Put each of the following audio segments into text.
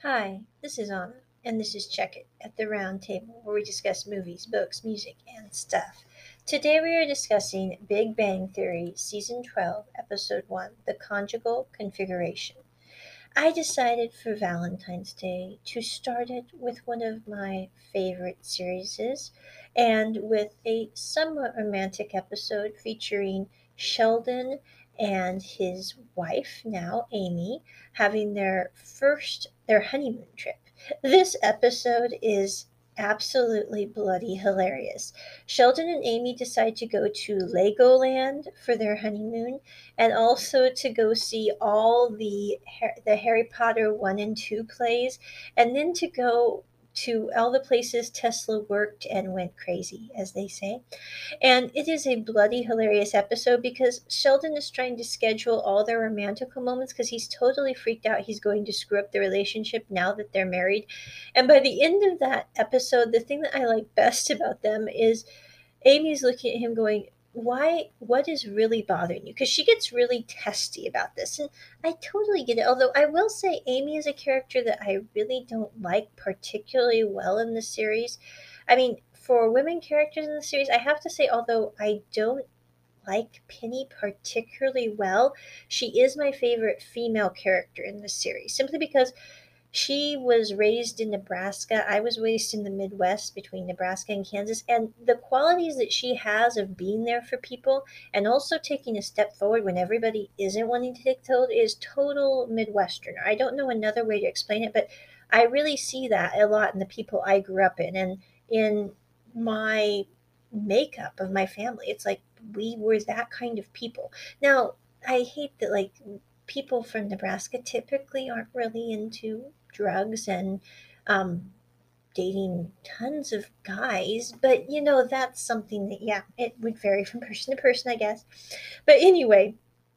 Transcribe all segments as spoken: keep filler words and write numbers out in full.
Hi, this is Anna, and this is Check It at the Round Table, where we discuss movies, books, music, and stuff. Today we are discussing Big Bang Theory Season twelve, Episode one, The Conjugal Configuration. I decided for Valentine's Day to start it with one of my favorite series, and with a somewhat romantic episode featuring Sheldon and his wife, now Amy, having their first their honeymoon trip. This episode is absolutely bloody hilarious. Sheldon and Amy decide to go to Legoland for their honeymoon, and also to go see all the the Harry Potter one and two plays, and then to go to all the places Tesla worked and went crazy, as they say. And it is a bloody hilarious episode because Sheldon is trying to schedule all their romantical moments because he's totally freaked out he's going to screw up the relationship now that they're married. And by the end of that episode, the thing that I like best about them is Amy's looking at him going, why, what is really bothering you? Because she gets really testy about this. And I totally get it. Although I will say Amy is a character that I really don't like particularly well in the series. I mean, for women characters in the series, I have to say, although I don't like Penny particularly well, she is my favorite female character in the series. Simply because she was raised in Nebraska. I was raised in the Midwest between Nebraska and Kansas. And the qualities that she has of being there for people and also taking a step forward when everybody isn't wanting to take hold is total Midwesterner. I don't know another way to explain it, but I really see that a lot in the people I grew up in and in my makeup of my family. It's like we were that kind of people. Now, I hate that, like, people from Nebraska typically aren't really into drugs and um, dating tons of guys, but you know, that's something that, yeah, it would vary from person to person, I guess. But anyway,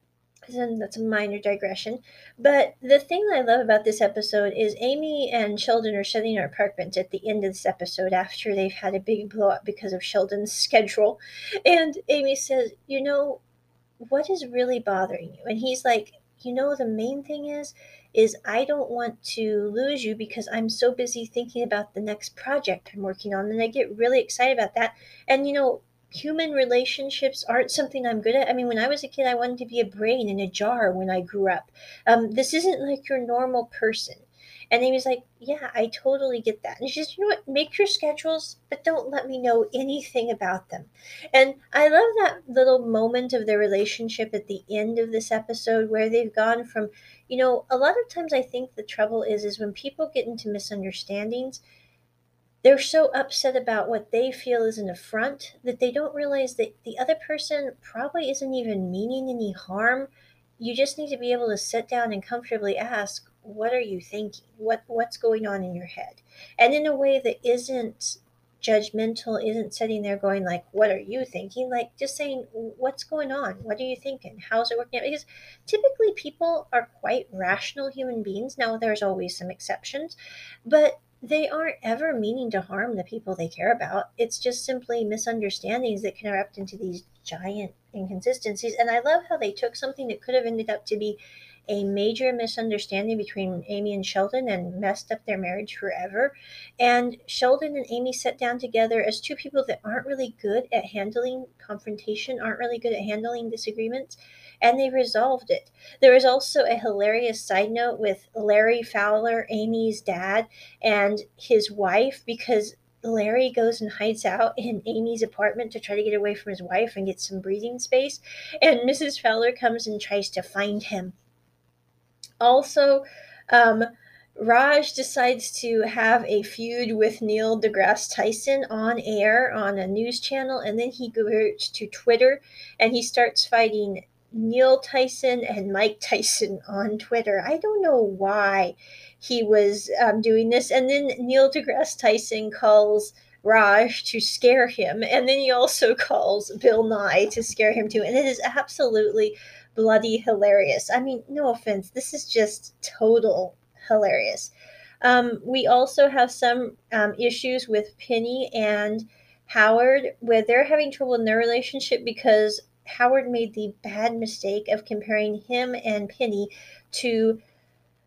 then that's a minor digression. But the thing that I love about this episode is Amy and Sheldon are setting our apartment at the end of this episode after they've had a big blow up because of Sheldon's schedule. And Amy says, you know, what is really bothering you? And he's like, you know, the main thing is, is I don't want to lose you because I'm so busy thinking about the next project I'm working on. And I get really excited about that. And, you know, human relationships aren't something I'm good at. I mean, when I was a kid, I wanted to be a brain in a jar when I grew up. Um, this isn't like your normal person. And he was like, yeah, I totally get that. And she's, you know what, make your schedules, but don't let me know anything about them. And I love that little moment of their relationship at the end of this episode where they've gone from, you know, a lot of times I think the trouble is is when people get into misunderstandings, they're so upset about what they feel is an affront that they don't realize that the other person probably isn't even meaning any harm. You just need to be able to sit down and comfortably ask, what are you thinking? What what's going on in your head? And in a way that isn't judgmental, isn't sitting there going like, what are you thinking? Like just saying, what's going on? What are you thinking? How's it working out? Because typically people are quite rational human beings. Now there's always some exceptions, but they aren't ever meaning to harm the people they care about. It's just simply misunderstandings that can erupt into these giant inconsistencies. And I love how they took something that could have ended up to be a major misunderstanding between Amy and Sheldon and messed up their marriage forever. And Sheldon and Amy sat down together as two people that aren't really good at handling confrontation, aren't really good at handling disagreements, and they resolved it. There was also a hilarious side note with Larry Fowler, Amy's dad, and his wife, because Larry goes and hides out in Amy's apartment to try to get away from his wife and get some breathing space. And Missus Fowler comes and tries to find him. Also, um, Raj decides to have a feud with Neil deGrasse Tyson on air on a news channel, and then he goes to Twitter and he starts fighting Neil Tyson and Mike Tyson on Twitter. I don't know why he was um, doing this. And then Neil deGrasse Tyson calls Raj to scare him, and then he also calls Bill Nye to scare him too. And it is absolutely bloody hilarious. I mean, no offense, this is just total hilarious. Um, we also have some um, issues with Penny and Howard where they're having trouble in their relationship because Howard made the bad mistake of comparing him and Penny to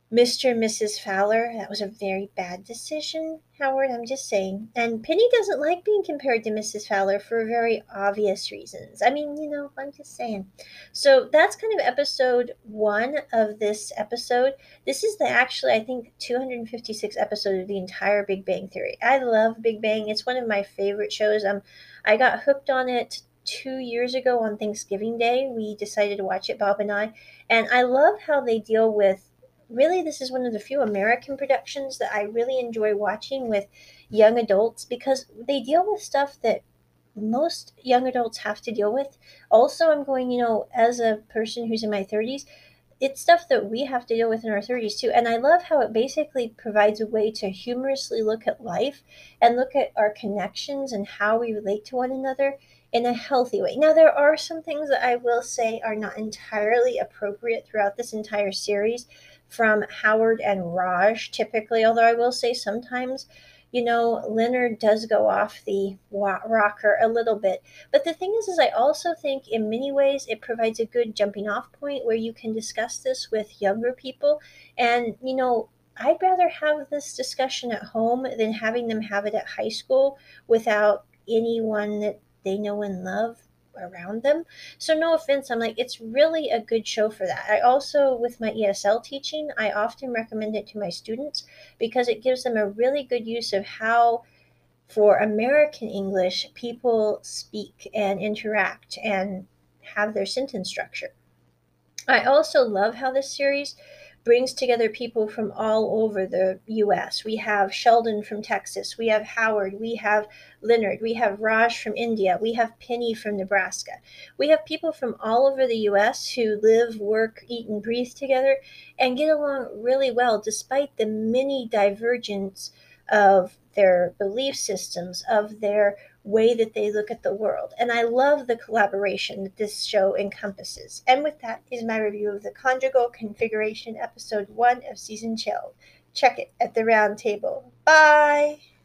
Mister and Missus Fowler, that was a very bad decision, Howard, I'm just saying. And Penny doesn't like being compared to Missus Fowler for very obvious reasons. I mean, you know, I'm just saying. So that's kind of episode one of this episode. This is the actually, I think, two hundred fifty-six episode of the entire Big Bang Theory. I love Big Bang. It's one of my favorite shows. Um, I got hooked on it two years ago on Thanksgiving Day. We decided to watch it, Bob and I. And I love how they deal with, really, this is one of the few American productions that I really enjoy watching with young adults because they deal with stuff that most young adults have to deal with. Also, I'm going, you know, as a person who's in my thirties, it's stuff that we have to deal with in our thirties too. And I love how it basically provides a way to humorously look at life and look at our connections and how we relate to one another in a healthy way. Now, there are some things that I will say are not entirely appropriate throughout this entire series from Howard and Raj typically, although I will say sometimes, you know, Leonard does go off the wa- rocker a little bit. But the thing is, is I also think in many ways it provides a good jumping off point where you can discuss this with younger people. And, you know, I'd rather have this discussion at home than having them have it at high school without anyone that they know and love around them. So no offense, I'm like, it's really a good show for that. I also, with my E S L teaching, I often recommend it to my students because it gives them a really good use of how, for American English, people speak and interact and have their sentence structure. I also love how this series brings together people from all over the U S. We have Sheldon from Texas, we have Howard, we have Leonard, we have Raj from India, we have Penny from Nebraska. We have people from all over the U S who live, work, eat, and breathe together and get along really well despite the many divergence of their belief systems, of their way that they look at the world. And I love the collaboration that this show encompasses. And with that is my review of the Conjugal Configuration, episode one of season twelve. Check it at the round table. Bye!